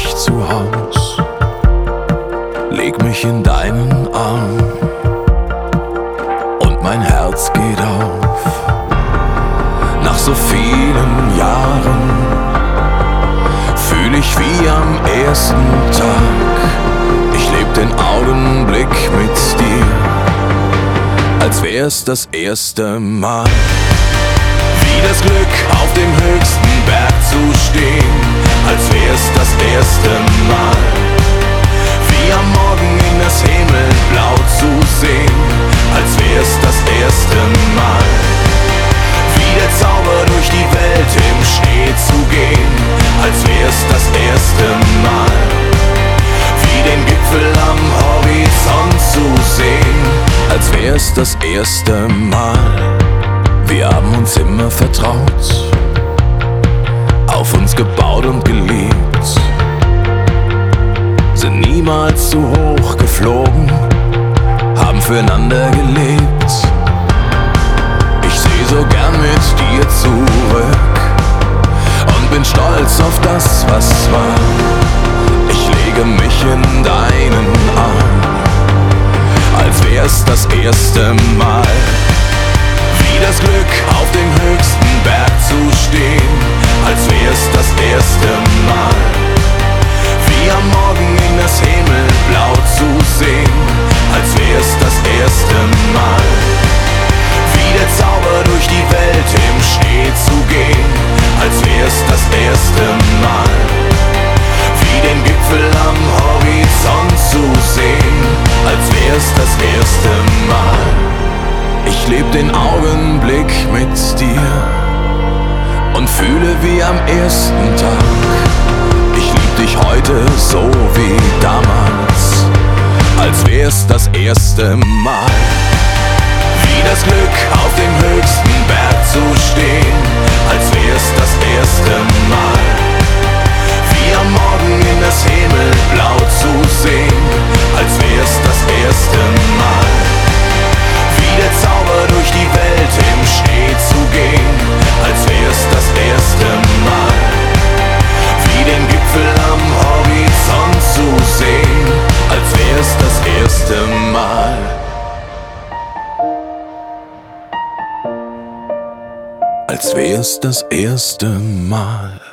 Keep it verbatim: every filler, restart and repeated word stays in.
ich zu Haus, leg mich in deinen Arm und mein Herz geht auf. Nach so vielen Jahren fühl ich wie am ersten Tag. Ich leb den Augenblick mit dir, als wär's das erste Mal. Wie das Glück auf dem höchsten Berg zu stehen, als wär's das erste Mal. Wie am Morgen in das Himmelblau zu sehen, als wär's das erste Mal. Wie der Zauber durch die Welt im Schnee zu gehen, als wär's das erste Mal. Wie den Gipfel am Horizont zu sehen, als wär's das erste Mal. Wir haben uns immer vertraut, auf uns gebaut und geliebt, sind niemals zu hoch geflogen, haben füreinander gelebt. Ich seh so gern mit dir zurück und bin stolz auf das, was war. Ich lege mich in deinen Arm, als wär's das erste Mal. Wie das Glück auf dem höchsten Berg zu stehen, als wär's das erste Mal. Wie am Morgen in das Himmelblau zu sehen, als wär's das erste Mal. Wie der Zauber durch die Welt im Schnee zu gehen, als wär's das erste Mal. Wie den Gipfel am Horizont zu sehen, als wär's das erste Mal. Ich leb den Augenblick mit dir und fühle wie am ersten Tag. Ich lieb dich heute so wie damals, als wär's das erste Mal. Wie das Glück auf dem höchsten Berg zu stehen, als wär's das erste Mal. Wie am Morgen in das Himmelblau zu sehen, als wär's das erste Mal. Wie der Zauber durch die Welt im Schnee zu gehen, als wär's das erste Mal. Wie den Gipfel am Horizont zu sehen, als wär's das erste Mal. Als wär's das erste Mal.